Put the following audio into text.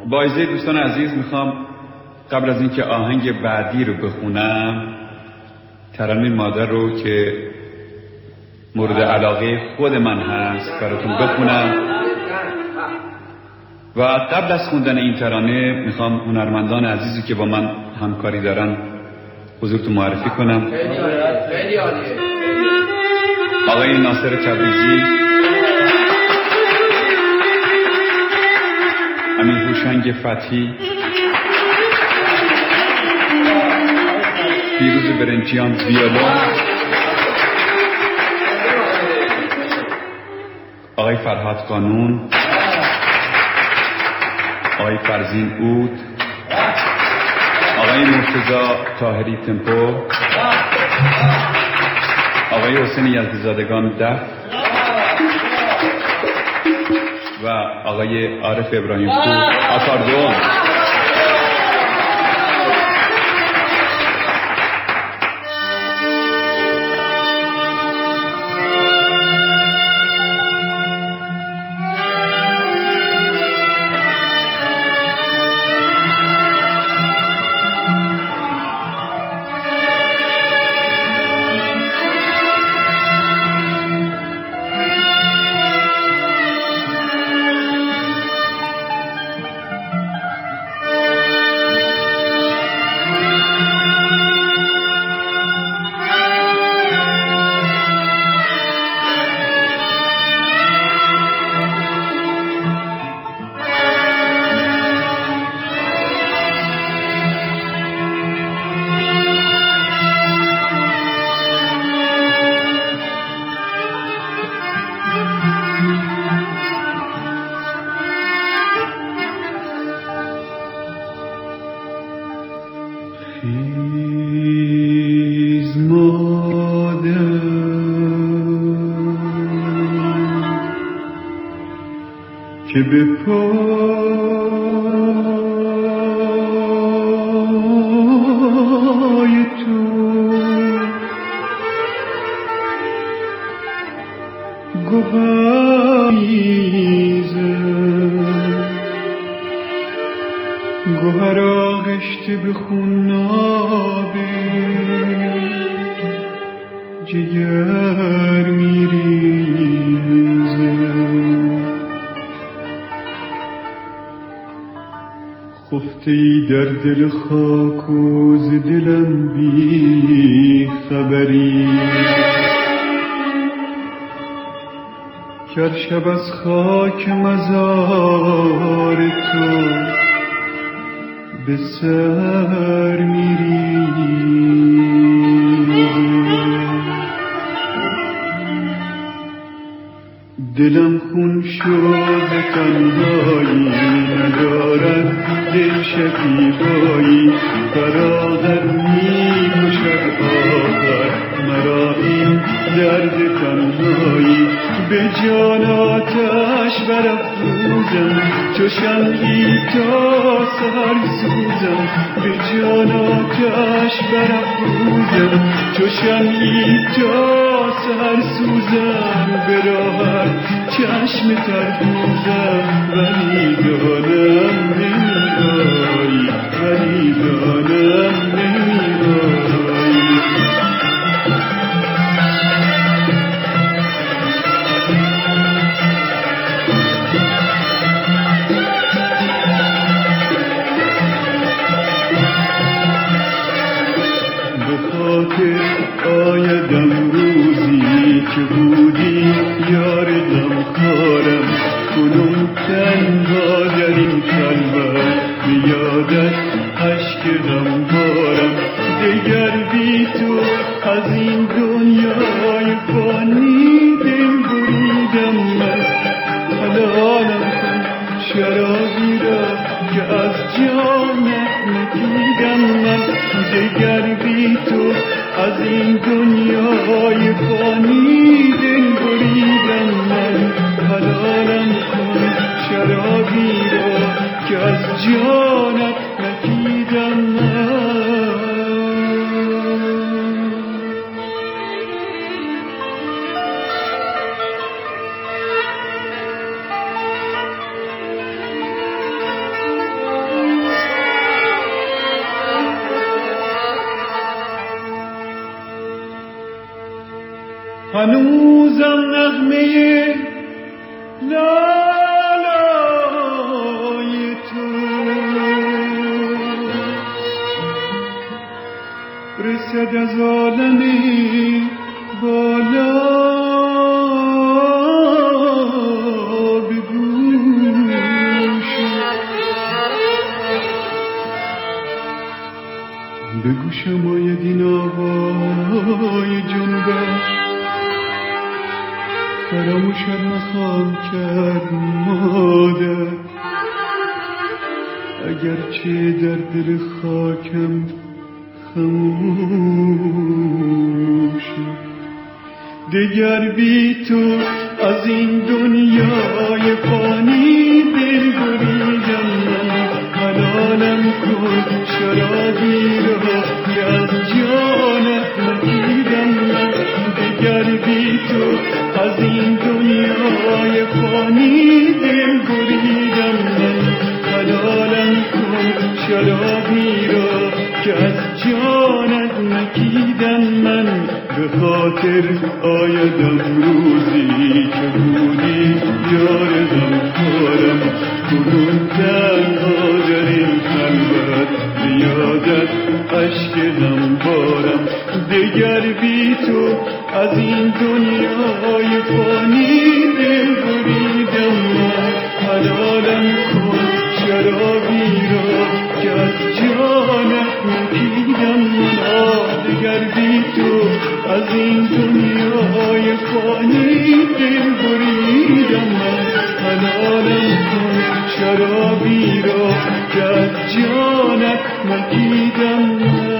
با اجازه دوستان عزیز میخوام قبل از اینکه آهنگ بعدی رو بخونم ترانه مادر رو که مورد علاقه خود من هست براتون بخونم و قبل از خوندن این ترانه میخوام هنرمندان عزیزی که با من همکاری دارن حضورتون معرفی کنم. آقای ناصر تبریزی، امین هوشنگ فتحی، پیروز برنجیان ویولون، آقای فرهاد قانون، آقای فرزین عود، آقای مرتضی طاهری تمپو، آقای حسین یزدیزادگان دف و آقای عارف ابراهیم پور آکاردئون. که به پای تو گوهر آغشته به خونابه جگر میریزه، خفته ای در دل خاک و ز دلم بی خبری، گر شب از خاک مزار تو به سر میریزه. دلم خون شد تنهایی ندارد دل شکیبایی، فراغت می کشد آخر مرا این درد تنهایی. به جان آتش برافروزم چو شمعی تا سحر سوزم، به جان آتش برافروزم چو شمعی تا سحر سوزم، به راحت چشم تر دوزم ولی دانم نمی‌آیی، ولی دانم نمی‌آیی. به خاطر آیدم روزی که بودی یار غمخوارم، کنون تنها در این خلوت به یادت اشک غمبارم. دگر بی تو از این دنیای فانی دل بریدم من، حلالم کن شرابی را که از جانت ندیدم من. دگر بی تو از این دنیای فانی دل بریدم من، حلالم کن شرابی را که از جانت ندیدم من. هنوزم نغمه لالای تو رسد از عالمی بالا به گوشم آید این آوای جنبش فراموشت نخواهم کرد مادر اگرچه در دل خاکم خموشی دگر بی تو از این دنیای فانی دل بریدم من حلالم کن شرابی را که از جانت نگیدم من دگر بی تو از این دنیای فانی دل بریدم من حلالم کن شرابی را که از جانت نگیدم من به خاطر آیدم روزی که بودی یار غمخوارم کنون تنها در این خلوت به یادت اشک غمبارم دگر بی تو از این دنیای فانی دل بریدم من حلالم کن شرابی را که از جانت نگیدم من دگر بی تو از این دنیای فانی دل بریدم من حلالم کن شرابی را که از جانت نگیدم من